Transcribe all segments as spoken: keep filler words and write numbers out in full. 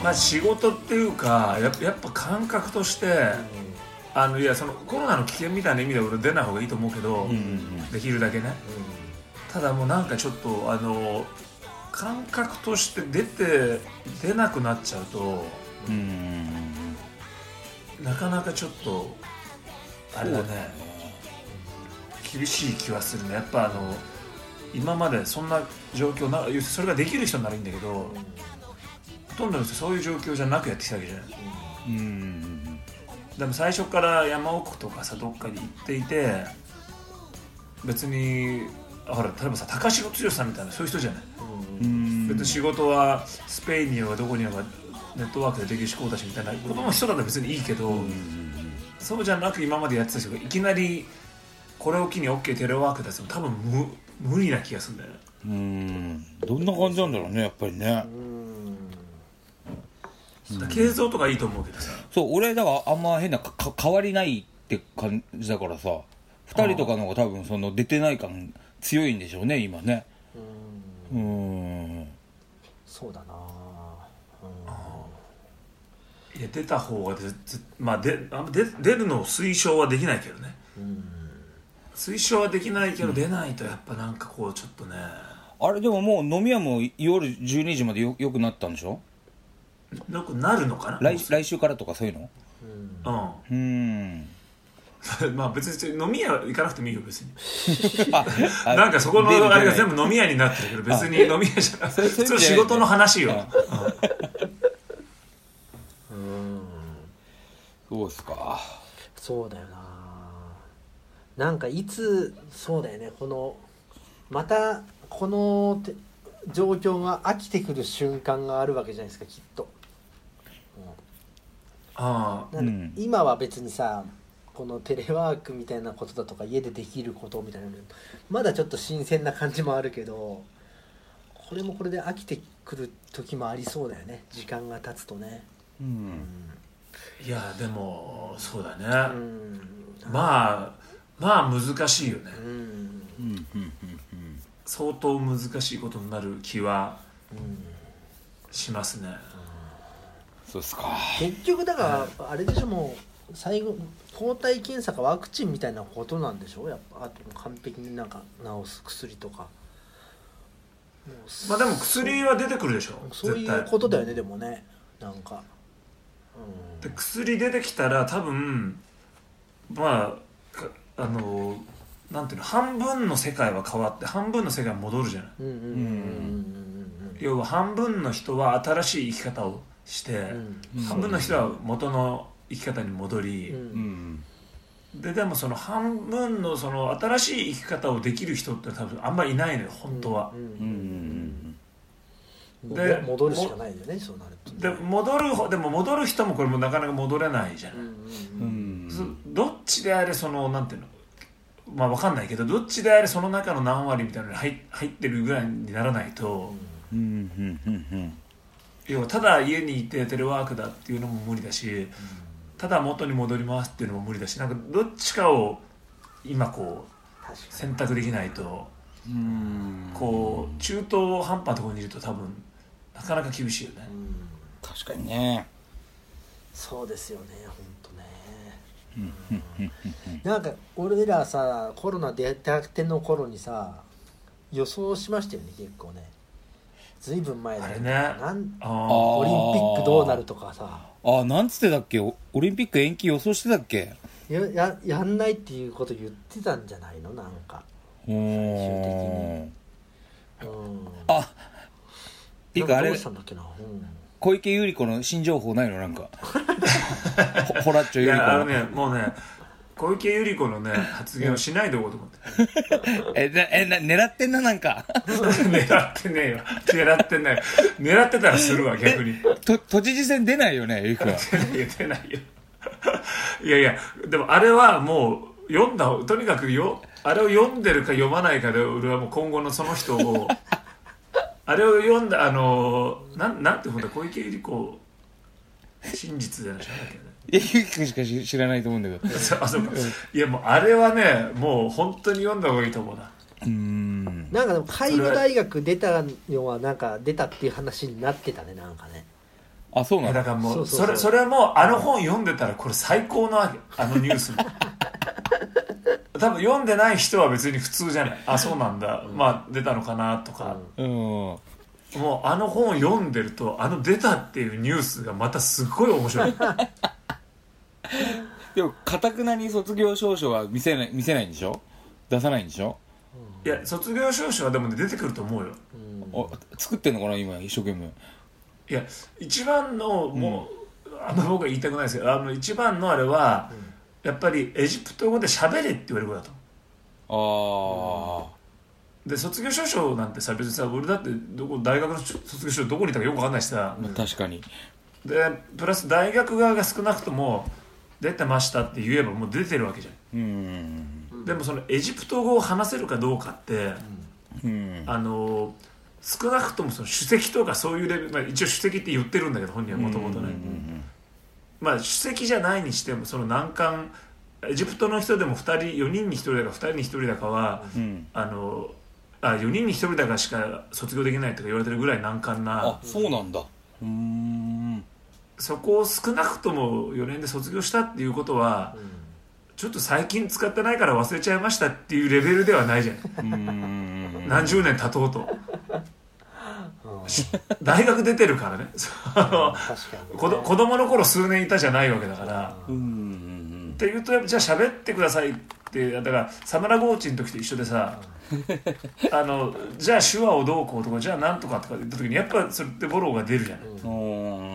まあ仕事っていうかやっぱ、やっぱ感覚として、うん、あのいやそのコロナの危険みたいな意味では俺出ない方がいいと思うけど、うんうんうん、できるだけね、うん、ただもうなんかちょっとあの感覚として出て出なくなっちゃうと、うんうんうん、なかなかちょっとあれだね、厳しい気はするね。やっぱあの今までそんな状況な、それができる人ならいいんだけど、うん、ほとんどの人そういう状況じゃなくやってきたわけじゃない、うん、でも最初から山奥とかさどっかに行っていて別にほら例えばさ高城剛さんみたいなそういう人じゃない、うん、別に仕事はスペインにはどこにはネットワークでできるしこうだしみたいなことの人だったら別にいいけど、うん、そうじゃなく今までやってた人がいきなりこれを機に OK テレワークだと多分 無, 無理な気がするんだよね。 うーんどんな感じなんだろうねやっぱりね。 うん、経造とかいいと思うけどさ、 そう俺だからあんま変なかか変わりないって感じだからさふたりとかの方が多分その出てない感強いんでしょうね今ね。うーんうーんそうだな、 うん、いや出た方がぜぜ、まあ、でで出るのを推奨はできないけどね、うん、推奨はできないけど、うん、出ないとやっぱなんかこうちょっとねあれでももう飲み屋も夜じゅうにじまでよよくなったんでしょ。 よくなるのかな来, 来週からとかそういうの。 うんうんまあ別に飲み屋行かなくてもいいよ別になんかそこのあれが全部飲み屋になってるけど別に飲み屋じゃなくて普通仕事の話よ。 うん、そうですか。 そうだよな。なんかいつそうだよねこのまたこの状況が飽きてくる瞬間があるわけじゃないですかきっと。 あなんか今は別にさこのテレワークみたいなことだとか家でできることみたいなのまだちょっと新鮮な感じもあるけどこれもこれで飽きてくる時もありそうだよね時間が経つとね、うんうん、いやでもそうだね、うん、まあまあ難しいよね、うんうんうんうん、相当難しいことになる気はしますね、 うん、そうですか。 結局だからあれでしょもう最後抗体検査かワクチンみたいなことなんでしょやっぱあと完璧になんか治す薬とかまあでも薬は出てくるでしょそういうことだよね、うん、でもねなんか、 うん、で薬出てきたら多分まああのなんていうの半分の世界は変わって半分の世界は戻るじゃない。要は半分の人は新しい生き方をして、うん、半分の人は元の生き方に戻り、うん、ででもその半分のその新しい生き方をできる人って多分あんまりいないのよ本当は。 で戻るしかないよねそうなると、ね、 で戻るでも戻る人もこれもなかなか戻れないじゃない、うんうん、どっちであれそのなんていうのまあ分かんないけどどっちであれその中の何割みたいなのに 入, 入ってるぐらいにならないと、うんうんうんうん、要はただ家にいてテレワークだっていうのも無理だし、うん、ただ元に戻りますっていうのも無理だしなんかどっちかを今こう選択できないとうんこう中途半端なところにいると多分なかなか厳しいよね、うん、 確かにねそうですよね本当ね、うん、なんか俺らさコロナ出たての頃にさ予想しましたよね結構ねずいぶん前だよねなんあオリンピックどうなるとかさあなんつってたっけオリンピック延期予想してたっけや, や, やんないっていうこと言ってたんじゃないのなんか最終的に、 うん、あいいかあれ、うん、小池百合子の新情報ないのなんかホラッチョ百合子のいやあのねもうね小池百合子のね発言をしないでおこうと思ってえなえな狙ってんななんか狙ってねえよ狙ってない狙ってたらするわ逆にと都知事選出ないよねゆくは出ないよ出ないよいやいやでもあれはもう読んだとにかくよあれを読んでるか読まないかで俺はもう今後のその人をあれを読んだあのな ん, なんて本だ小池百合子真実じゃないだっけねいやゆきくんしか知らないと思うんだけどあそうかいやもうあれはねもう本当に読んだ方がいいと思うなうーんなんかでも海部大学出たのはなんか出たっていう話になってたねなんかねあ、そうなんだ。 だからもうそうそうそうそれそれはもうあの本読んでたらこれ最高のわけ、あのニュースも多分読んでない人は別に普通じゃない。あ、そうなんだ、まあ出たのかなとか、 うん。 もうあの本読んでるとあの出たっていうニュースがまたすごい面白いでもかたくなに卒業証書は見せない見せないんでしょ、出さないんでしょ。 いや卒業証書はでも、ね、出てくると思うよ。 お作ってんのかな今一生懸命。 いや一番のもう、うん、あんま僕は言いたくないですけど、あの一番のあれは、うん、やっぱりエジプト語で喋れって言われることだと。 ああ、 うん、で卒業証書なんてさ、別にさ、俺だってどこ大学の卒業証書どこにいたかよく分かんないしさ、 まあ、確かに。 でプラス大学側が少なくとも出てましたって言えばもう出てるわけじゃん。 うんでもそのエジプト語を話せるかどうかって、 うん、 あの少なくともその首席とかそういうレベル、まあ、一応首席って言ってるんだけど本人はもともとね、まあ首席じゃないにしてもその難関エジプトの人でもふたりよにんにひとりだかふたりにひとりだかは、うん、あのあよにんにひとりだかしか卒業できないとか言われてるぐらい難関な。 あ、そうなんだ。うーん、 そこを少なくともよねんで卒業したっていうことは、うん、ちょっと最近使ってないから忘れちゃいましたっていうレベルではないじゃん。うーん、何十年経とうと大学出てるからねあの子子供の頃数年いたじゃないわけだから。うん、っていうとじゃあ喋ってくださいって、だからサムラゴーチの時と一緒でさあのじゃあ手話をどうこうとかじゃあなんとかとか言った時にやっぱそれってボロが出るじゃない、うん、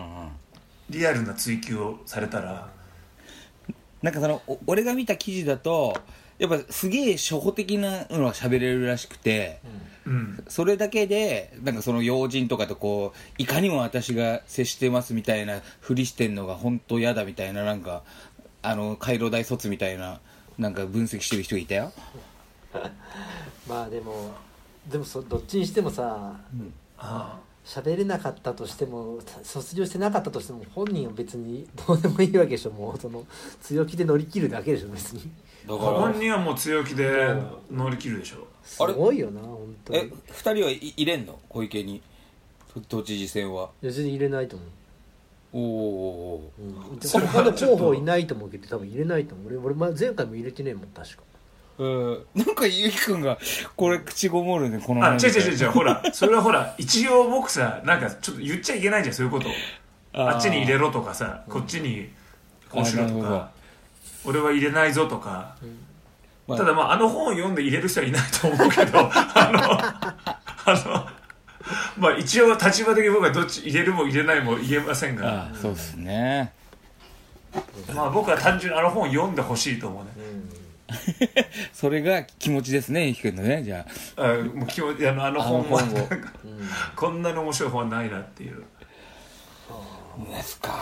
リアルな追求をされたら。 なんかその俺が見た記事だとやっぱすげえ初歩的なのは喋れるらしくて、うん、それだけでなんかその要人とかとこういかにも私が接してますみたいなふりしてんのが本当嫌だみたいな、なんかあの回路大卒みたいななんか分析してる人がいたよまあでもでもそどっちにしてもさ、うん、ああ喋れなかったとしても卒業してなかったとしても本人は別にどうでもいいわけでしょ。もうその強気で乗り切るだけでしょ別に。 だから本人はもう強気で乗り切るでしょ。 すごいよな本当に。 えふたりは入れんの小池に都知事選は。 別に入れないと思う。 おお、 うん、他の候補いないと思うけど多分入れないと思う。俺、俺前回も入れてねえもん確か。 うん、なんかゆきくんがこれ口ごもるねこのあ、違う違う違うほらそれはほら一応僕さなんかちょっと言っちゃいけないじゃんそういうことを。 あ, あっちに入れろとかさ、うん、こっちにこうしろとか俺は入れないぞとか、うんまあ、ただまああの本を読んで入れる人はいないと思うけどあのあのまあ一応立場的に僕はどっち入れるも入れないも言えませんが。 ああそうですね。 まあ僕は単純にあの本を読んでほしいと思うね、うんそれが気持ちですね、ゆきくんのね。じゃあ、 あもう気持ちあのあの本はなんか、うん、こんなに面白い本はないなっていう。 ですか。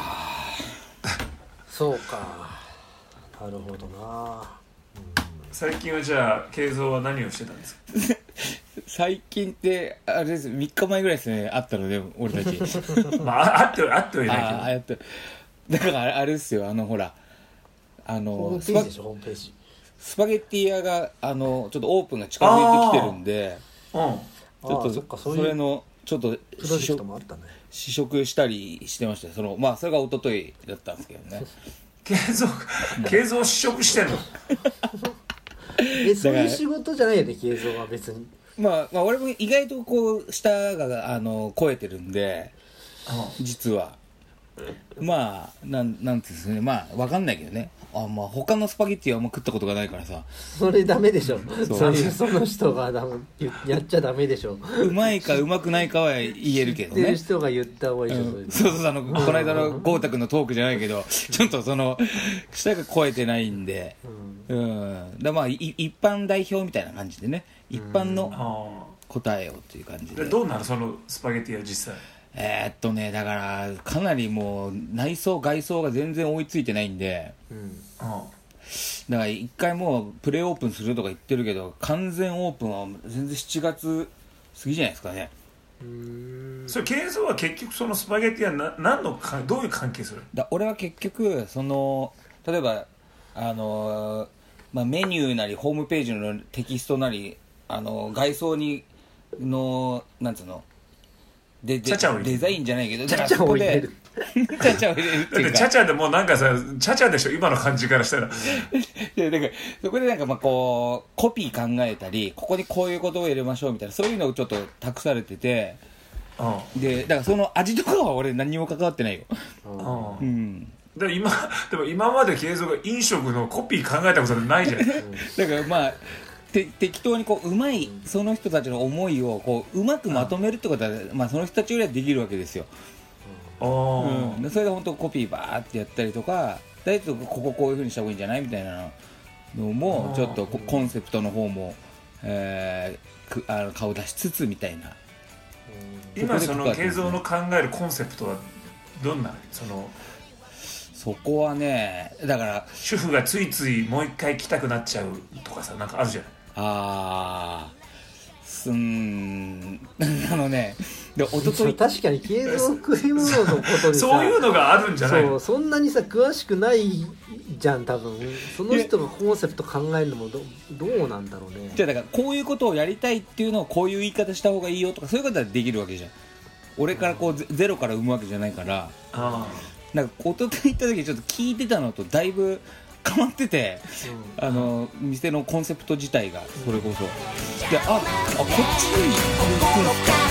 そうか。なるほどな。うん、 最近はじゃあ慶三は何をしてたんですか最近ってあれですみっかまえぐらいですね会ったので俺たちまあ会って会ってはいないけど。 ああやってだからあれですよあのほらあのホームページでしょホームページ。 スパゲッティ屋があのちょっとオープンが近づいてきてるんで、うん、ちょっと そ, それのちょっと試食、ね、試食したりしてました。そのまあそれが一昨日だったんですけどね。 慶三慶三試食してんのえそういう仕事じゃないよね慶三は別に。 まあ、まあ俺も意外とこう舌があの超えてるんで、うん、実はまあなんなんていうんですねまあ分かんないけどね。あまあ他のスパゲッティはあんま食ったことがないからさ。 それダメでしょ。そういうその人がダメやっちゃダメでしょ。 うまいかうまくないかは言えるけどね。 知ってる人が言った方がいいでしょ、 うん、そうそうそうあのこの間の豪太君のトークじゃないけどちょっとその舌が超えてないんで、うん、うん、だまあ一般代表みたいな感じでね一般の答えをっていう感じで。 でどうなるそのスパゲッティは実際。 えー、っとねだからかなりもう内装外装が全然追いついてないんで、うん、だから一回もうプレオープンするとか言ってるけど完全オープンは全然しちがつ過ぎじゃないですかね。 うーんそれ慶三は結局そのスパゲッティはな何のかどういう関係する。 だ俺は結局その例えばあの、まあ、メニューなりホームページのテキストなりあの外装にのなんつうのでチャチャを入れるデザインじゃないけどチャチャを入れるチャチャを入れるっていうかだってチャチャでもうなんかさチャチャでしょ今の感じからしたらでだからそこでなんかまあこうコピー考えたりここにこういうことを入れましょうみたいなそういうのをちょっと託されてて、うん、でだからその味とかは俺何にも関わってないよ、うん、うん、 で今でも今まで慶三が飲食のコピー考えたことないじゃんだからまあて適当にこううまいその人たちの思いをこううまくまとめるってことは、まあ、その人たちよりはできるわけですよ、うん、それで本当コピーバーってやったりとかだいたいこここういう風にした方がいいんじゃないみたいなのもちょっとコンセプトの方も、えー、くあの顔出しつつみたいな。 今その慶三の考えるコンセプトはどんなそのそこはねだから主婦がついついもう一回来たくなっちゃうとかさなんかあるじゃない。 あーすんあのねで一昨日確かに慶三食い物のことでさそういうのがあるんじゃないの。 そうそんなにさ詳しくないじゃん多分その人がコンセプト考えるのも ど, どうなんだろうね。 じゃあだからこういうことをやりたいっていうのをこういう言い方した方がいいよとかそういうことはできるわけじゃん。俺からこうゼロから生むわけじゃないから。あなんか一昨日行った時ちょっと聞いてたのとだいぶ変わってて、うん、あの店のコンセプト自体がそれこそでああこっちに行くんですか